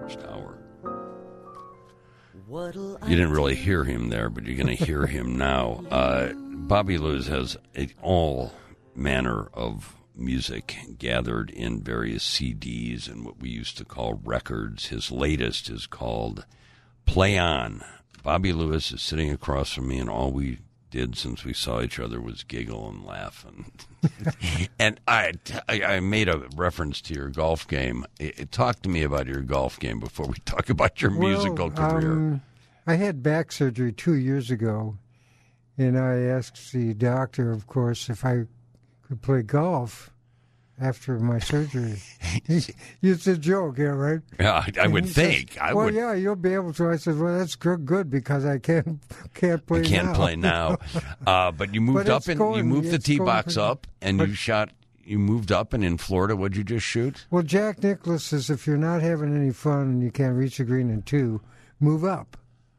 first hour. You didn't really hear him there, but you're going to hear him now. Bobby Lewis has all manner of music gathered in various CDs and what we used to call records. His latest is called Play On. Bobby Lewis is sitting across from me, and all we did since we saw each other was giggle and laugh. And I made a reference to your golf game. Talk to me about your golf game before we talk about your musical career. I had back surgery 2 years ago, and I asked the doctor, of course, if I could play golf after my surgery. It's a joke, yeah, right? Yeah, I would think. Says, yeah, you'll be able to. I said, well, that's good because I can't play now. I can't play now. But you moved up and you moved the tee box up, and you shot. You moved up, and in Florida, what'd you just shoot? Well, Jack Nicklaus says if you're not having any fun and you can't reach the green in 2, move up.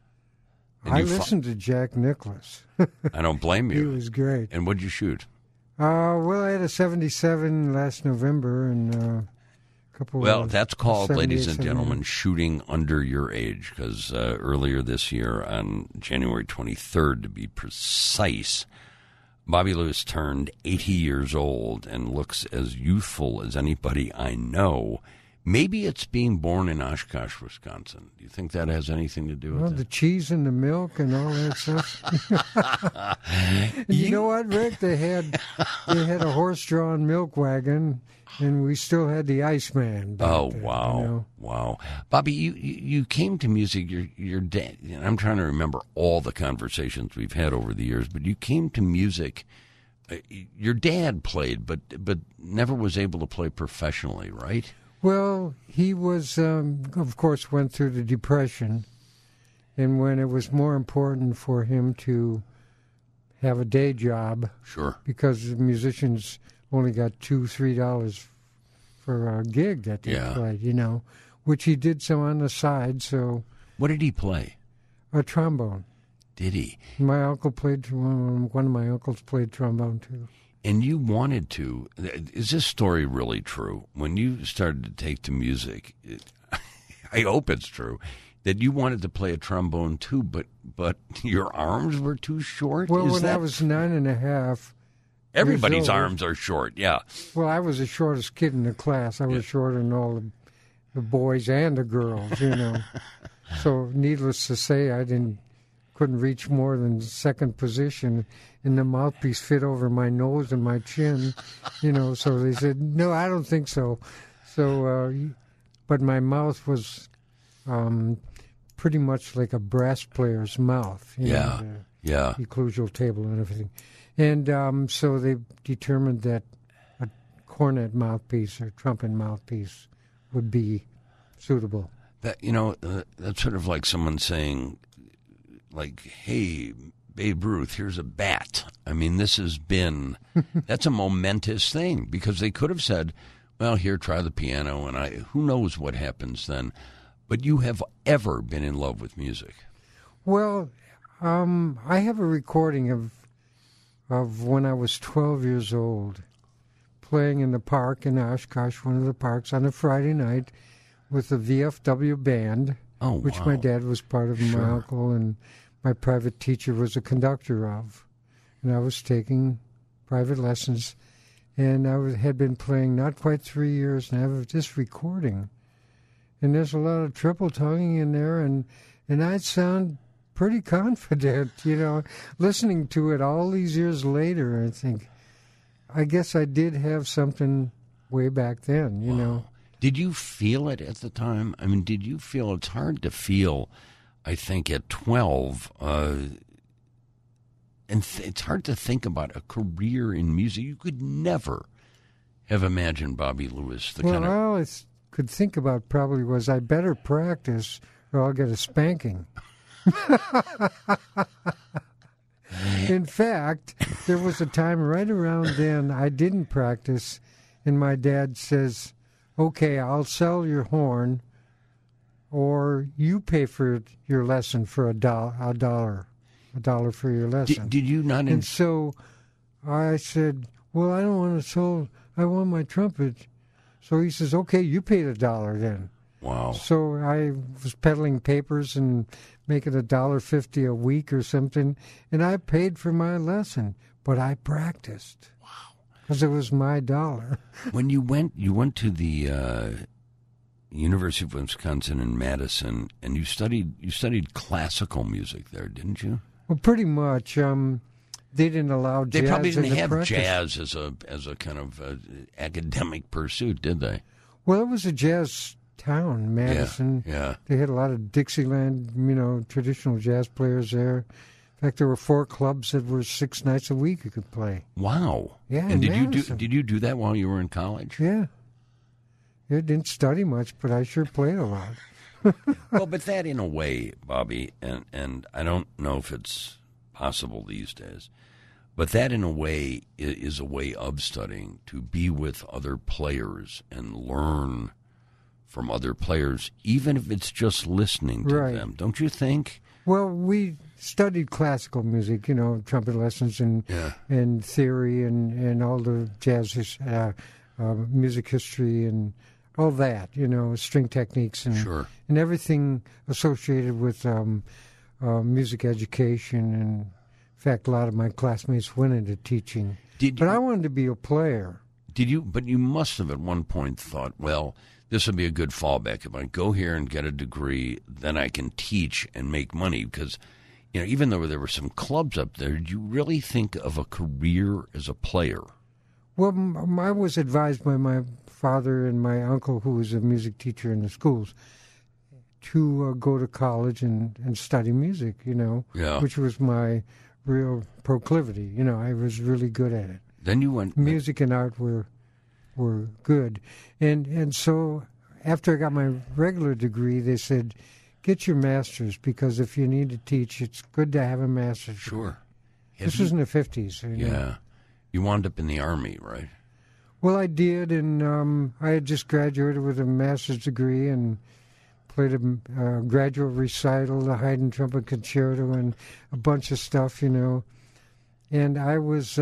I listened to Jack Nicklaus. I don't blame you. He was great. And what'd you shoot? Well, I had a 77 last November and a couple. Well, that's called, ladies and gentlemen, shooting under your age. Because earlier this year, on January 23rd, to be precise, Bobby Lewis turned 80 years old and looks as youthful as anybody I know. Maybe it's being born in Oshkosh, Wisconsin. Do you think that has anything to do with it? The cheese and the milk and all that stuff. You know what, Rick? They had a horse-drawn milk wagon, and we still had the Iceman. Oh, there, wow. You know? Wow. Bobby, you came to music, your dad, and I'm trying to remember all the conversations we've had over the years, but you came to music. Your dad played, but never was able to play professionally, right? Well, he was, of course, went through the Depression, and when it was more important for him to have a day job, sure, because musicians only got $2-3 for a gig that they played, which he did some on the side. So, what did he play? A trombone. Did he? My uncle played. One of my uncles played trombone too. And you wanted to. Is this story really true? When you started to take to music, I hope it's true, that you wanted to play a trombone too, but your arms were too short? Well, when I was 9.5. Everybody's arms are short, yeah. Well, I was the shortest kid in the class. I was shorter than all the boys and the girls, So, needless to say, I couldn't reach more than second position, and the mouthpiece fit over my nose and my chin, so they said, no, I don't think so. So, but my mouth was pretty much like a brass player's mouth. Yeah. Occlusal table and everything. And so they determined that a cornet mouthpiece or trumpet mouthpiece would be suitable. That that's sort of like someone saying, like, hey, Babe Ruth, here's a bat. I mean, this has been, that's a momentous thing, because they could have said, well, here, try the piano, and who knows what happens then. But you have ever been in love with music? Well, I have a recording of when I was 12 years old, playing in the park in Oshkosh, one of the parks, on a Friday night with the VFW band, which my dad was part of, my uncle, and my private teacher was a conductor of. And I was taking private lessons, and I had been playing not quite 3 years, and I have this recording. And there's a lot of triple tonguing in there, and I'd sound pretty confident, listening to it all these years later. I think, I guess I did have something way back then, Wow. Did you feel it at the time? I mean, did you feel, it's hard to feel, I think, at 12, and it's hard to think about a career in music. You could never have imagined Bobby Lewis. All I could think about probably was, I better practice or I'll get a spanking. In fact, there was a time right around then I didn't practice, and my dad says, okay, I'll sell your horn, or you pay for your lesson for $1 for your lesson. Did you not? And so I said, well, I don't want to sell, I want my trumpet. So he says, okay, you paid $1 then. Wow. So I was peddling papers and making $1.50 a week or something, and I paid for my lesson, but I practiced. Wow. Because it was my dollar. When you went to the University of Wisconsin in Madison, and you studied classical music there, didn't you? Well, pretty much. They didn't allow jazz. They probably didn't in the have practice. jazz as a kind of academic pursuit, did they? Well, it was a jazz town, Madison. Yeah. They had a lot of Dixieland, traditional jazz players there. In fact, there were 4 clubs that were 6 nights a week you could play. Wow. Yeah, and Madison. did you do that while you were in college? Yeah. I didn't study much, but I sure played a lot. Well, but that in a way, Bobby, and I don't know if it's possible these days, but that in a way is a way of studying, to be with other players and learn from other players, even if it's just listening to them. Don't you think? Well, we studied classical music, trumpet lessons and theory and all the jazz music history and all that, string techniques and everything associated with music education. And in fact, a lot of my classmates went into teaching. But I wanted to be a player. Did you? But you must have at one point thought, well, this would be a good fallback. If I go here and get a degree, then I can teach and make money. Because, even though there were some clubs up there, did you really think of a career as a player? Well, I was advised by my father and my uncle, who was a music teacher in the schools, to go to college and study music, which was my real proclivity. I was really good at it. Then you went... Music and art were good. And so after I got my regular degree, they said, get your master's, because if you need to teach, it's good to have a master's. Sure. This was in the 50s. Yeah. You wound up in the Army, right? Well, I did, and I had just graduated with a master's degree and played a graduate recital, the Haydn Trumpet Concerto, and a bunch of stuff, And I was...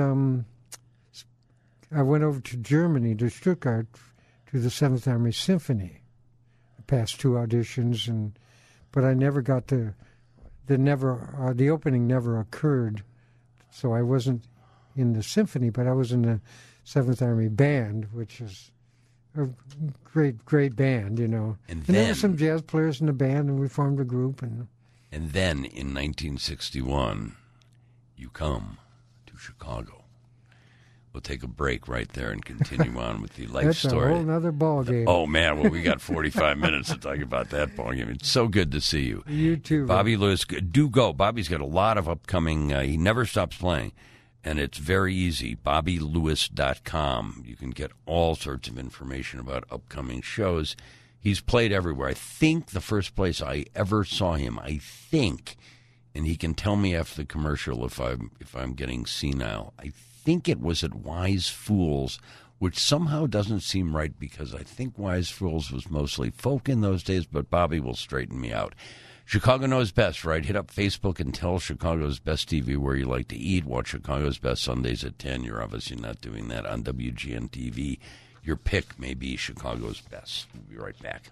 I went over to Germany, to Stuttgart, to the 7th Army Symphony. I passed 2 auditions, but I never got to... The opening never occurred, so I wasn't in the symphony, but I was in the 7th Army Band, which is a great band, And there were some jazz players in the band, and we formed a group. And then in 1961, you come to Chicago. We'll take a break right there and continue on with the life story. That's a whole other ball game. Oh, man. Well, we got 45 minutes to talk about that ball game. It's so good to see you. You too. Bobby Lewis, do go. Bobby's got a lot of upcoming. He never stops playing. And it's very easy, BobbyLewis.com. You can get all sorts of information about upcoming shows. He's played everywhere. I think the first place I ever saw him, and he can tell me after the commercial if I'm getting senile, I think it was at Wise Fools, which somehow doesn't seem right because I think Wise Fools was mostly folk in those days, but Bobby will straighten me out. Chicago Knows Best, right? Hit up Facebook and tell Chicago's Best TV where you like to eat. Watch Chicago's Best Sundays at 10. You're obviously not doing that on WGN TV. Your pick may be Chicago's Best. We'll be right back.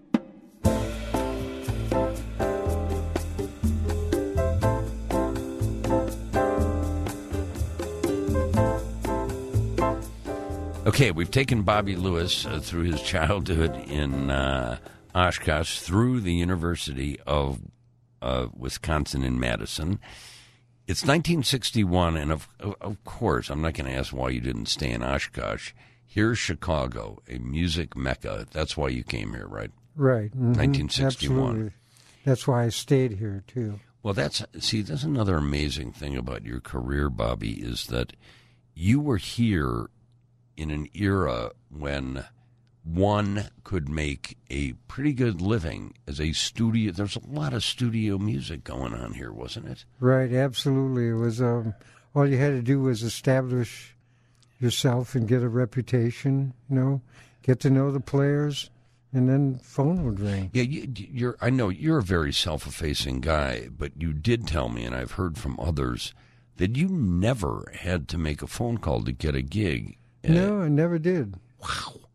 Okay, we've taken Bobby Lewis through his childhood in Oshkosh, through the University of Wisconsin in Madison. It's 1961, and of course, I'm not going to ask why you didn't stay in Oshkosh. Here's Chicago, a music mecca. That's why you came here, right? Right. Mm-hmm. 1961. Absolutely. That's why I stayed here, too. Well, that's another amazing thing about your career, Bobby, is that you were here in an era when one could make a pretty good living as a studio. There's a lot of studio music going on here, wasn't it? Right, absolutely. It was all you had to do was establish yourself and get a reputation, get to know the players, and then phone would ring. Yeah, I know you're a very self-effacing guy, but you did tell me, and I've heard from others, that you never had to make a phone call to get a gig. No, I never did. Wow.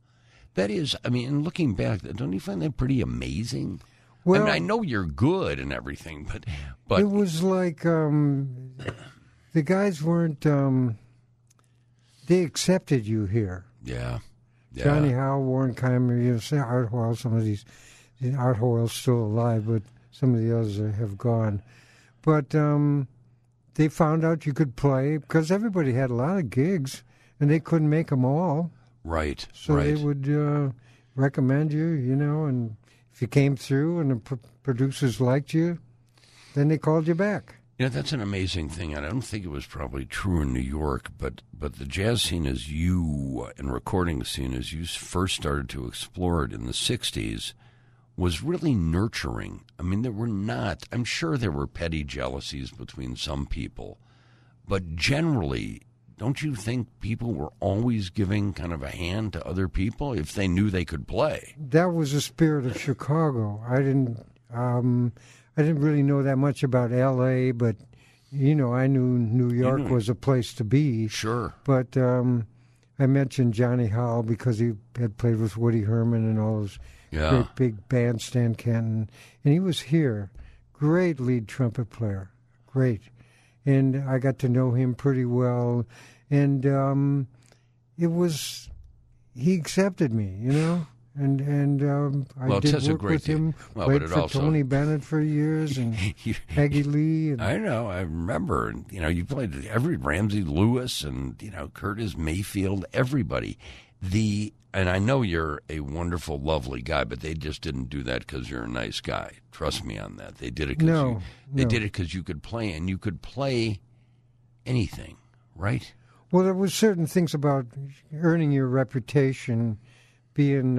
That is, I mean, looking back, don't you find that pretty amazing? Well, I mean, I know you're good and everything, but it was like the guys weren't. They accepted you here. Yeah. Johnny Howell, Warren Keimer, Art Hoyle. Some of these, Art Hoyle's still alive, but some of the others have gone. But they found out you could play because everybody had a lot of gigs, and they couldn't make them all. Right. So they would recommend you, and if you came through and the producers liked you, then they called you back. That's an amazing thing. I don't think it was probably true in New York, but the jazz scene and recording scene as you first started to explore it in the 60s was really nurturing. I mean, I'm sure there were petty jealousies between some people, but generally, don't you think people were always giving kind of a hand to other people if they knew they could play? That was the spirit of Chicago. I didn't really know that much about L.A., but, I knew New York was a place to be. Sure. But I mentioned Johnny Howell because he had played with Woody Herman and all those great big bands, Stan Kenton. And he was here. Great lead trumpet player. Great. And I got to know him pretty well. And he accepted me, And I did work with him. Played for Tony Bennett for years and Peggy Lee. And I know. I remember. You played Ramsey Lewis and Curtis Mayfield. Everybody. And I know you're a wonderful, lovely guy, but they just didn't do that because you're a nice guy. Trust me on that. They did it because did it because you could play, and you could play anything, right? Well, there was certain things about earning your reputation, being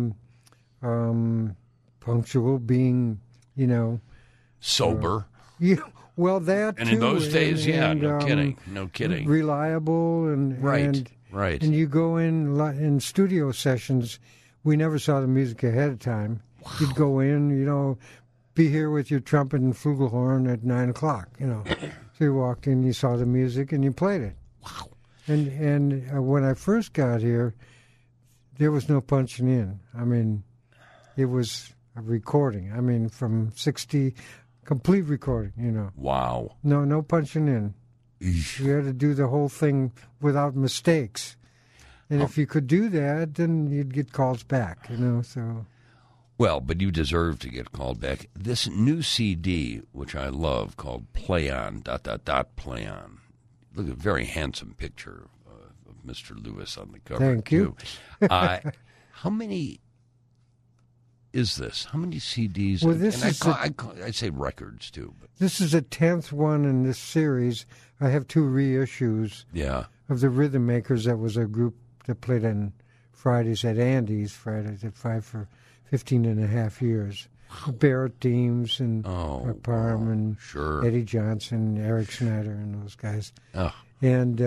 punctual, being, sober. Well, that and too. In those days, no kidding. Reliable and right. And you go in studio sessions. We never saw the music ahead of time. Wow. You'd go in, be here with your trumpet and flugelhorn at 9:00. So you walked in, you saw the music, and you played it. Wow. And when I first got here, there was no punching in. I mean, it was a recording. I mean, from 60, complete recording, Wow. No punching in. Eesh. You had to do the whole thing without mistakes. And if you could do that, then you'd get calls back, so... Well, but you deserve to get called back. This new CD, which I love, called Play On, ... Play On. Look at a very handsome picture of Mr. Lewis on the cover. Thank you. How many is this? How many CDs? Well, this I say records, too. But. This is the 10th one in this series. I have 2 reissues of the Rhythm Makers. That was a group that played on Fridays at Andy's, Fridays at 5 for 15 and a half years. Barrett Deems and Mark Parham and Eddie Johnson, Eric Schneider, and those guys. Oh. And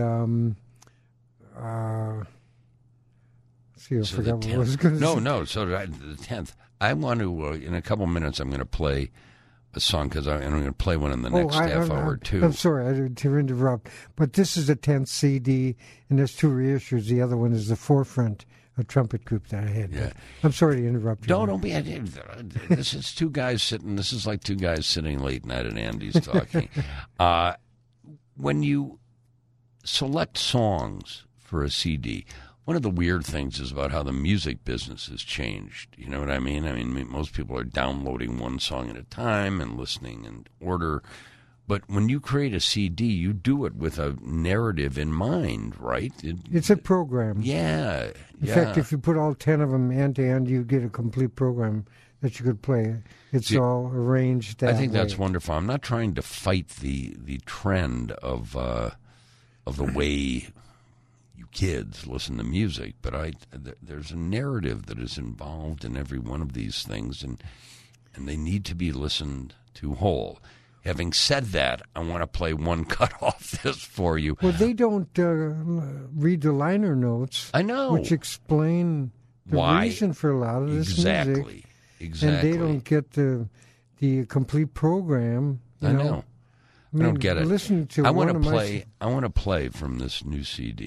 I forgot what I was going to say. No. So the 10th. I want to, in a couple minutes, I'm going to play a song because I'm going to play one in the next half hour, too. I'm sorry to interrupt, but this is the 10th CD, and there's 2 reissues. The other one is the Forefront, a trumpet group that I had. Yeah. I'm sorry to interrupt you. Don't be. This is 2 guys sitting. This is like 2 guys sitting late night at Andy's talking. When you select songs for a CD, one of the weird things is about how the music business has changed. You know what I mean? I mean, most people are downloading one song at a time and listening in order. But when you create a CD, you do it with a narrative in mind, right? It's a program. Yeah. In fact, if you put all 10 of them end to end, you get a complete program that you could play. It's all arranged that way. I think that's wonderful. I'm not trying to fight the trend of the way you kids listen to music, but there's a narrative that is involved in every one of these things, and they need to be listened to whole. Having said that, I want to play one cut off this for you. Well, they don't read the liner notes. I know. Which explain the reason for a lot of this music. Exactly. And they don't get the complete program. I know. I don't get it. Listen to I want to play from this new CD.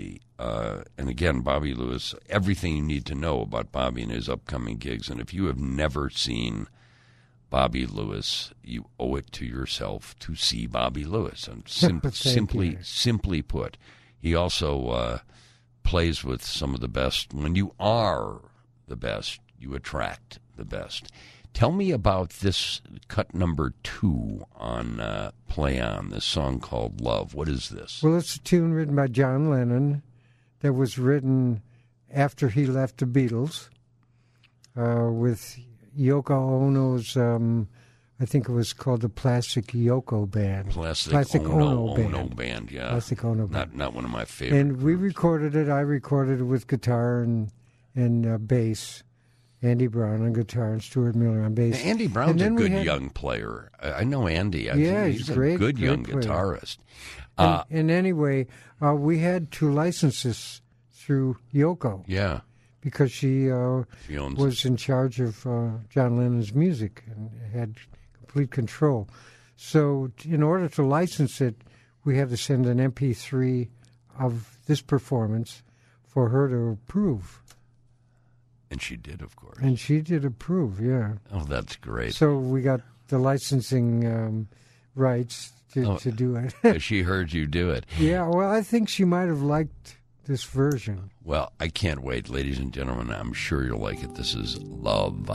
And again, Bobby Lewis, everything you need to know about Bobby and his upcoming gigs. And if you have never seen Bobby Lewis, you owe it to yourself to see Bobby Lewis. And simply put, he also plays with some of the best. When you are the best, you attract the best. Tell me about this cut number 2 on Play On, this song called Love. What is this? Well, it's a tune written by John Lennon that was written after he left the Beatles with Yoko Ono's, I think it was called the Plastic Yoko Band. Plastic Ono Band, yeah. Plastic Ono Band. Not one of my favorite And we groups. recorded it. I recorded it with guitar and bass. Andy Brown on guitar and Stuart Miller on bass. Andy Brown's a good young player. I know Andy. He's great, a good young player. guitarist. And anyway, we had to license this through Yoko. Yeah. Because she owns was in charge of John Lennon's music and had complete control. So in order to license it, we had to send an MP3 of this performance for her to approve. And she did, of course. And she did approve, yeah. Oh, that's great. So we got the licensing rights to do it. She heard you do it. Yeah, well, I think she might have liked this version. Well, I can't wait, ladies and gentlemen. I'm sure you'll like it. This is Love.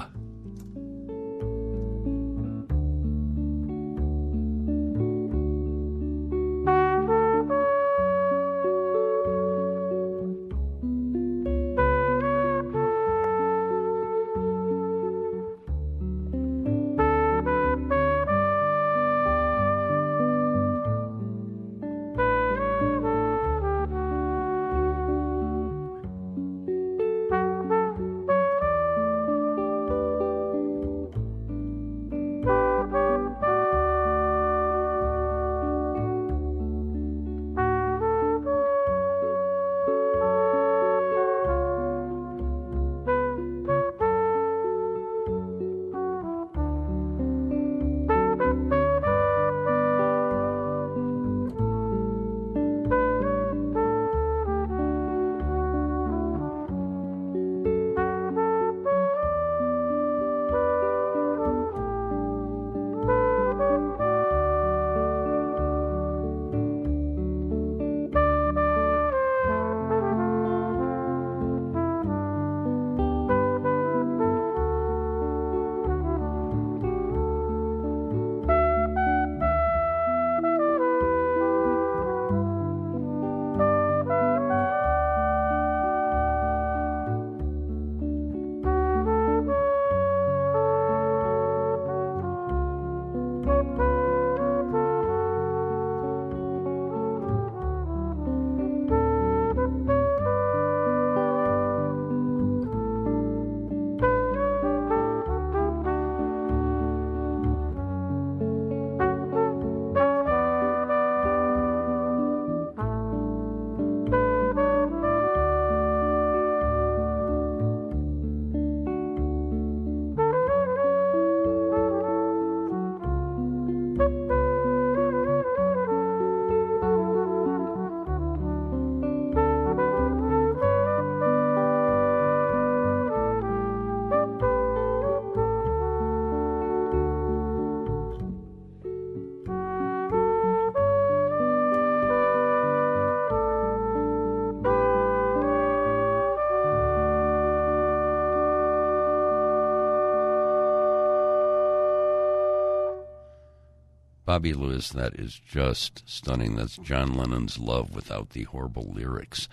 Bobby Lewis, that is just stunning. That's John Lennon's Love without the horrible lyrics.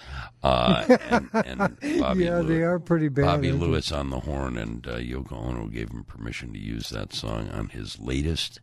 And Bobby yeah, Lewis, they are pretty bad. Bobby Lewis on the horn, and Yoko Ono gave him permission to use that song on his latest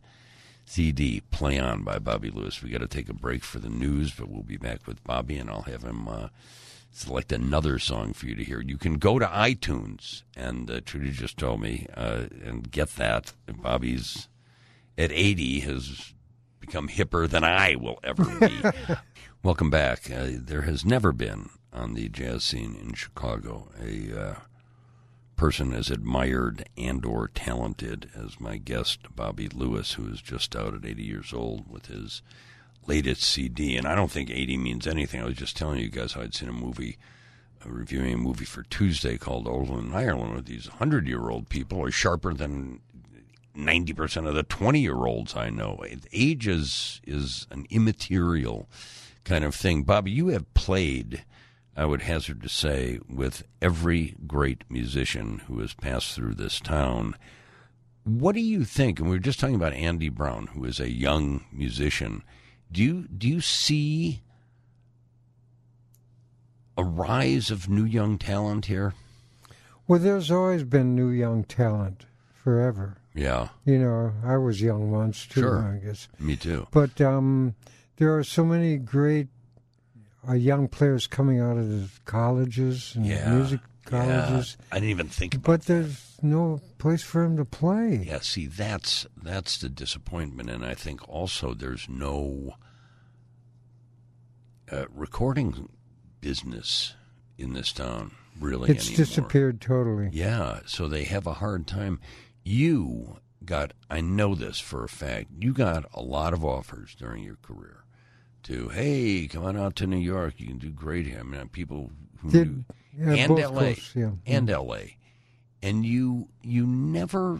CD, Play On by Bobby Lewis. We got to take a break for the news, but we'll be back with Bobby, and I'll have him select another song for you to hear. You can go to iTunes, and Trudy just told me, and get that. Bobby's at 80 has become hipper than I will ever be. Welcome back. There has never been on the jazz scene in Chicago a person as admired and or talented as my guest, Bobby Lewis, who is just out at 80 years old with his latest CD, and I don't think 80 means anything. I was just telling you guys how I'd seen a movie, reviewing a movie for Tuesday called Old in Ireland, with these 100-year-old people are sharper than 90% of the 20-year-olds I know. Age is an immaterial kind of thing. Bobby, you have played, I would hazard to say, with every great musician who has passed through this town. What do you think? And we were just talking about Andy Brown, who is a young musician. Do you see a rise of new young talent here? Well, there's always been new young talent forever. Yeah. You know, I was young once, too, Sure. I guess. Me too. But there are so many great young players coming out of the colleges and music colleges. Yeah. I didn't even think about But there's no place for them to play. Yeah, see, that's the disappointment, and I think also there's no recording business in this town really It's anymore. disappeared totally. Yeah, so they have a hard time. You got, I know this for a fact, you got a lot of offers during your career to, hey, come on out to New York, you can do great here. I mean, people who knew, and both L.A., coasts, yeah. and L.A., and you never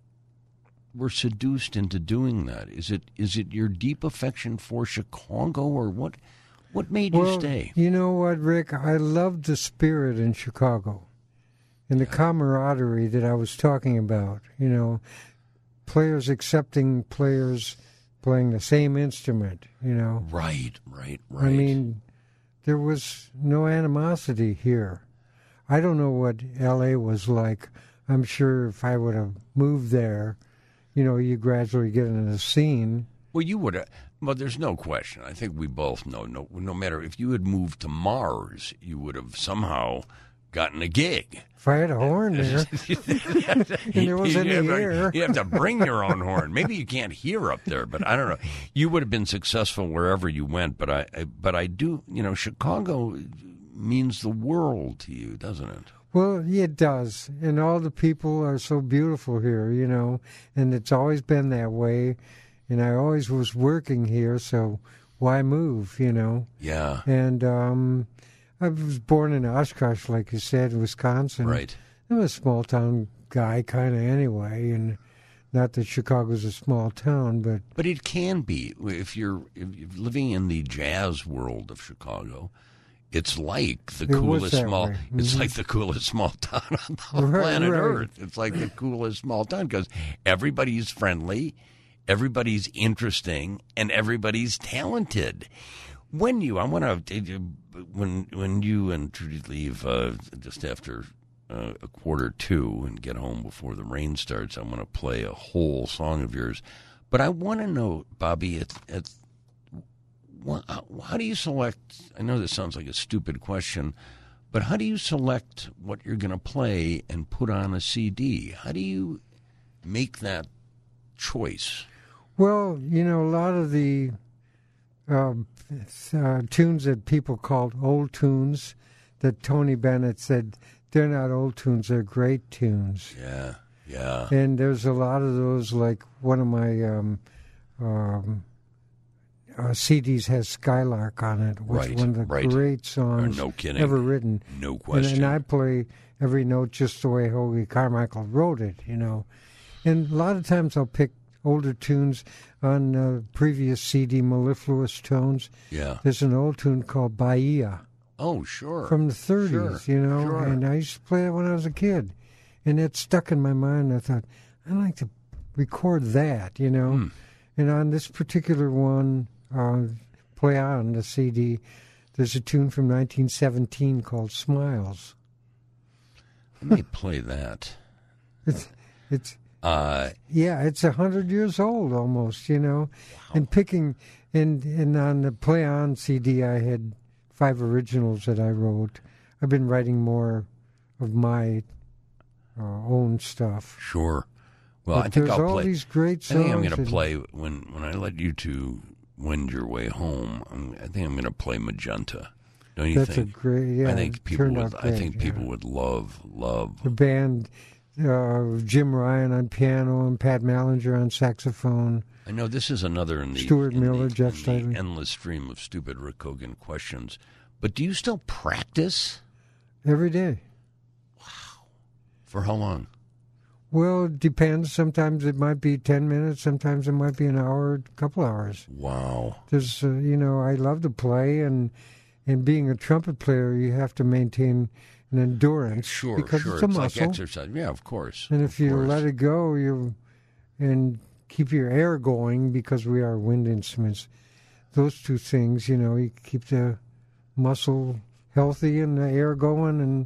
were seduced into doing that. Is it your deep affection for Chicago, or what made you stay? You know what, Rick? I loved the spirit in Chicago and the camaraderie that I was talking about. You know, players accepting players playing the same instrument, you know. Right. I mean, there was no animosity here. I don't know what L.A. was like. I'm sure if I would have moved there, you know, you gradually get into the scene. Well, you would have. Well, there's no question. I think we both know. No matter if you had moved to Mars, you would have somehow gotten a gig. If I had a horn there, and there was any air. You have to bring your own horn. Maybe you can't hear up there, but I don't know. You would have been successful wherever you went. But I do. You know, Chicago means the world to you, doesn't it? Well, it does. And all the people are so beautiful here, you know, and it's always been that way. And I always was working here, so why move, you know? Yeah. And I was born in Oshkosh, like you said, Wisconsin. Right. I'm a small-town guy kind of anyway, and not that Chicago's a small town, but... But it can be. If you're living in the jazz world of Chicago, it's like the coolest small. Mm-hmm. It's like the coolest small town on the planet Earth. It's like the coolest small town because everybody's friendly, everybody's interesting, and everybody's talented. When you and Trudy leave just after 1:45 and get home before the rain starts, I'm going to play a whole song of yours. But I want to know, Bobby, how do you select? I know this sounds like a stupid question, but how do you select what you're going to play and put on a CD? How do you make that choice? Well, you know, a lot of the tunes that people called old tunes, that Tony Bennett said, they're not old tunes, they're great tunes. Yeah, yeah. And there's a lot of those, like one of my CDs has Skylark on it, which is one of the great songs ever written. No question. And I play every note just the way Hoagy Carmichael wrote it, you know. And a lot of times I'll pick older tunes on previous CD, Mellifluous Tones. Yeah. There's an old tune called Bahia. Oh, sure. From the 30s, you know. Sure. And I used to play it when I was a kid. And it stuck in my mind. I thought, I'd like to record that, you know. And on this particular one, play on the CD, there's a tune from 1917 called Smiles. Let me play that. It's 100 years old almost, you know. Wow. And picking, and on the Play On CD, I had 5 originals that I wrote. I've been writing more of my own stuff. Sure. Well, but I think I'll all play. These great songs. I think I'm going to play when I let you two wend your way home. I think I'm going to play Magenta. Don't you think? That's a great. Yeah, I think people would. I think people would love the band. Jim Ryan on piano and Pat Mallinger on saxophone. I know this is another in the Stuart Miller, Jeff the Stidley. endless stream of stupid Rick Hogan questions. But do you still practice? Every day. For how long? Well, it depends. Sometimes it might be 10 minutes. Sometimes it might be an hour, a couple hours. Wow. There's, I love to play, and being a trumpet player, you have to maintain an endurance. Sure, because sure. it's a muscle. Like exercise. Yeah, of course. And if you let it go, and keep your air going, because we are wind instruments, those two things, you keep the muscle healthy and the air going.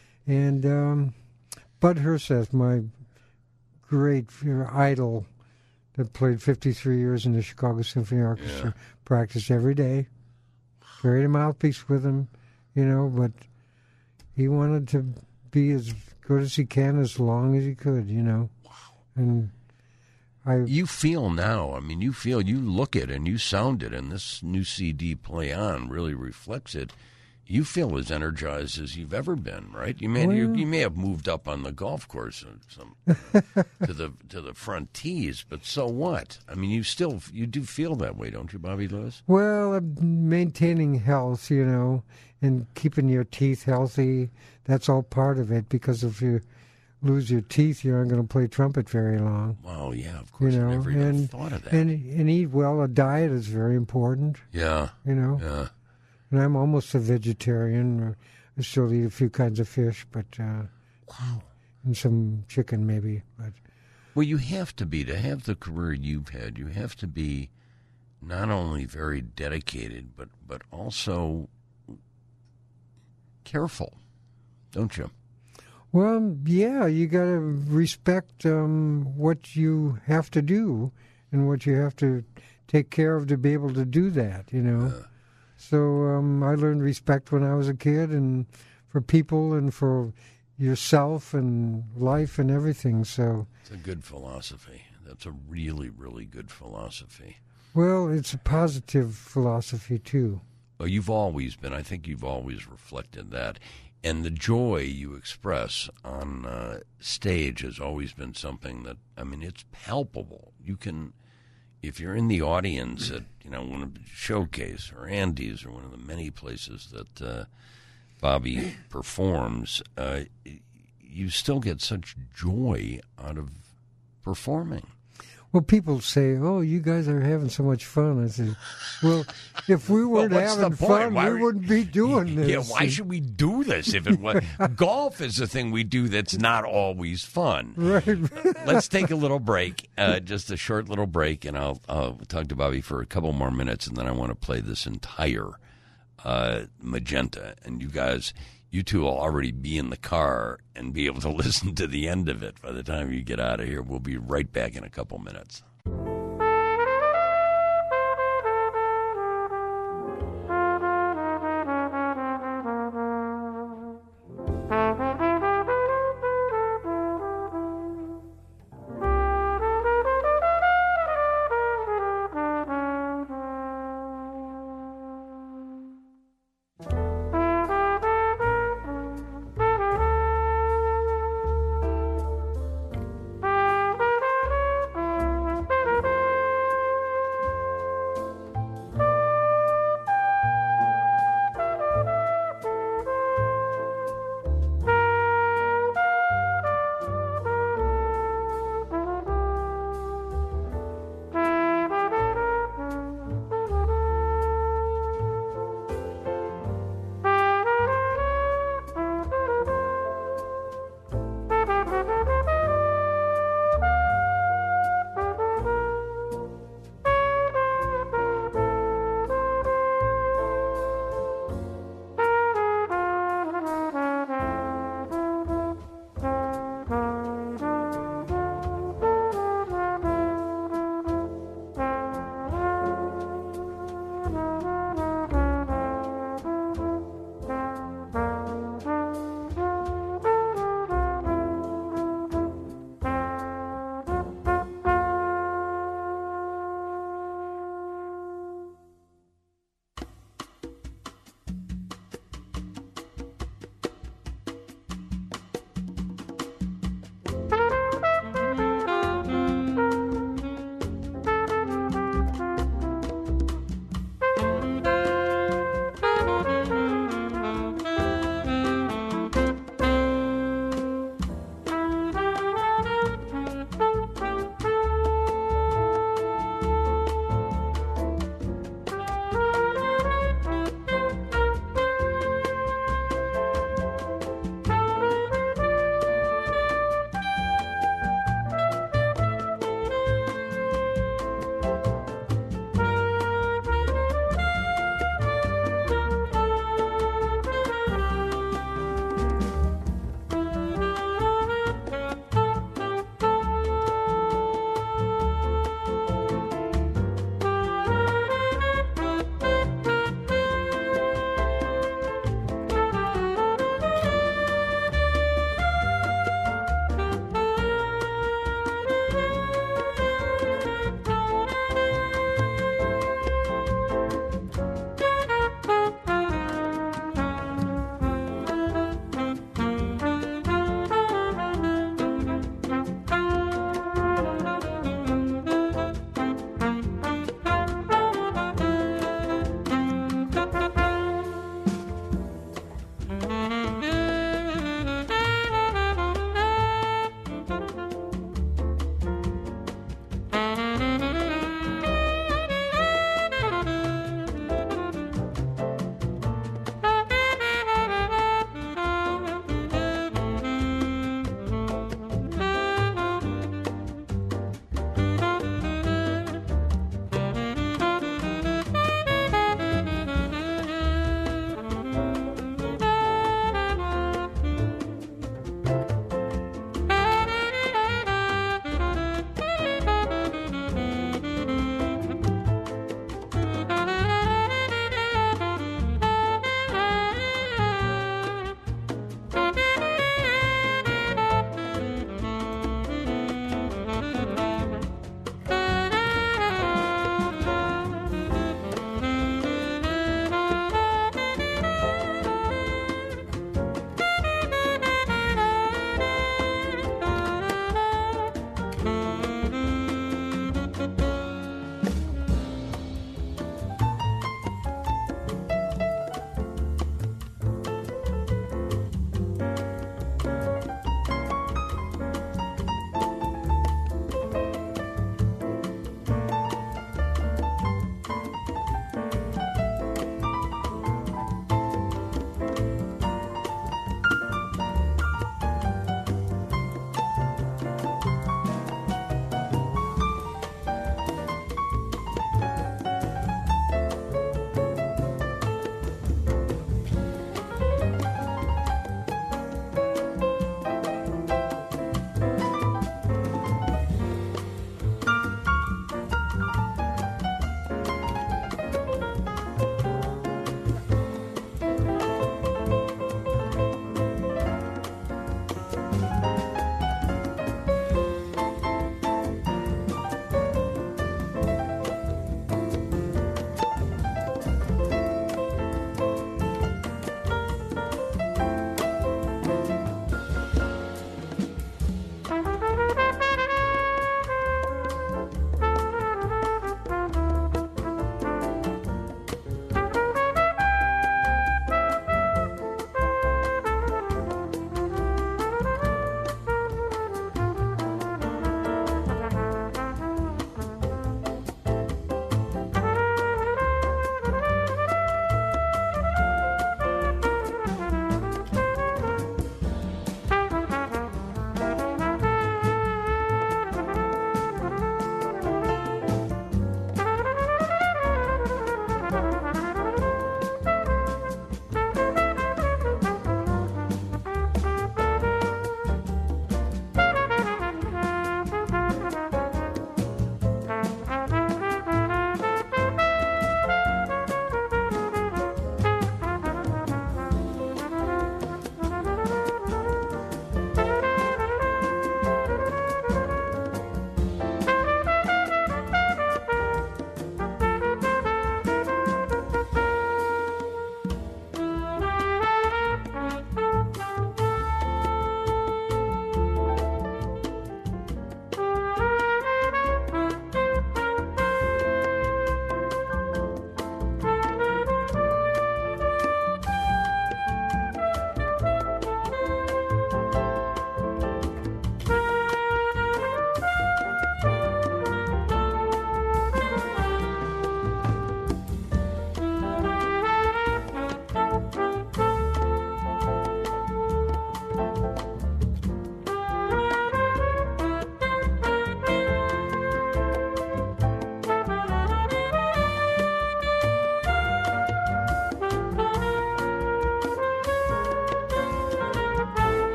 And Bud Herseth, my great idol that played 53 years in the Chicago Symphony Orchestra, practiced every day, carried a mouthpiece with him, but he wanted to be as good as he can as long as he could, Wow. And you feel now, you look it and you sound it, and this new CD, Play On, really reflects it. You feel as energized as you've ever been, right? You may have moved up on the golf course to the front tees, but so what? You do feel that way, don't you, Bobby Lewis? Well, maintaining health, and keeping your teeth healthy, that's all part of it, because if you lose your teeth, you aren't going to play trumpet very long. Well, yeah, of course. I never even thought of that. And eat well. A diet is very important. Yeah. Yeah. And I'm almost a vegetarian. I still eat a few kinds of fish, but and some chicken maybe. But well, you have to be, to have the career you've had. You have to be not only very dedicated, but also careful, don't you? Well, yeah, you got to respect what you have to do and what you have to take care of to be able to do that. So I learned respect when I was a kid, and for people and for yourself and life and everything. So it's a good philosophy. That's a really, really good philosophy. Well, it's a positive philosophy, too. Well, I think you've always reflected that. And the joy you express on stage has always been something that, it's palpable. You can, if you're in the audience at, one of the Showcase or Andy's or one of the many places that Bobby performs, you still get such joy out of performing. Well, people say, "Oh, you guys are having so much fun." I say, "Well, if we weren't having fun, we wouldn't be doing this." Yeah, why should we do this if it was? Golf is a thing we do that's not always fun. Right. Let's take a little break, just a short little break, and I'll talk to Bobby for a couple more minutes, and then I want to play this entire Magenta, and you two will already be in the car and be able to listen to the end of it by the time you get out of here. We'll be right back in a couple minutes.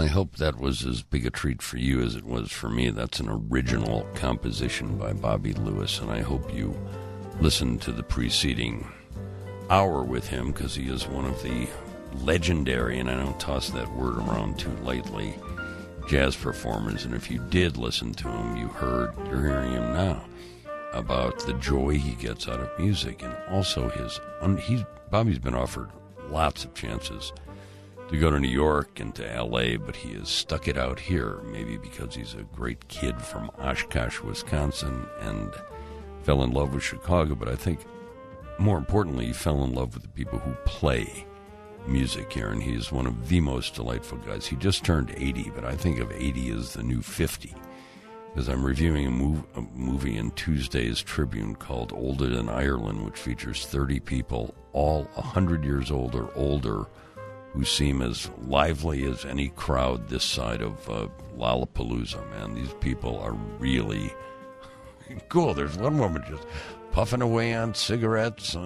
I hope that was as big a treat for you as it was for me. That's an original composition by Bobby Lewis, and I hope you listened to the preceding hour with him, because he is one of the legendary, and I don't toss that word around too lightly, jazz performers. And if you did listen to him, you're hearing him now, about the joy he gets out of music, and also Bobby's been offered lots of chances to go to New York and to L.A., but he has stuck it out here, maybe because he's a great kid from Oshkosh, Wisconsin, and fell in love with Chicago. But I think, more importantly, he fell in love with the people who play music here, and he's one of the most delightful guys. He just turned 80, but I think of 80 as the new 50, because I'm reviewing a movie in Tuesday's Tribune called Older Than Ireland, which features 30 people, all 100 years old or older, who seem as lively as any crowd this side of Lollapalooza, man. These people are really cool. There's one woman just puffing away on cigarettes.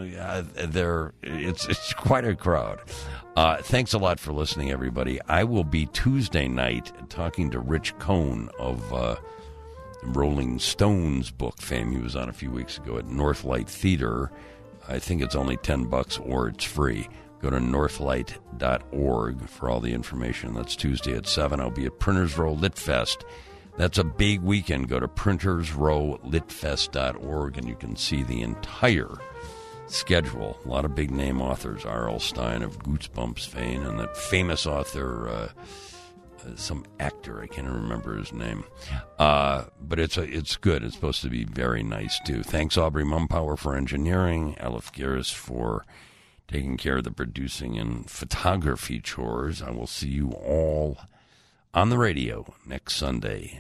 It's quite a crowd. Thanks a lot for listening, everybody. I will be Tuesday night talking to Rich Cohn of Rolling Stones book fame. He was on a few weeks ago at Northlight Theater. I think it's only $10 or it's free. Go to northlight.org for all the information. That's Tuesday at 7. I'll be at Printers Row Lit Fest. That's a big weekend. Go to printersrowlitfest.org and you can see the entire schedule. A lot of big name authors. R.L. Stine of Goosebumps fame, and that famous author, some actor, I can't remember his name. But it's good. It's supposed to be very nice, too. Thanks, Aubrey Mumpower, for engineering. Aleph Garris for taking care of the producing and photography chores. I will see you all on the radio next Sunday.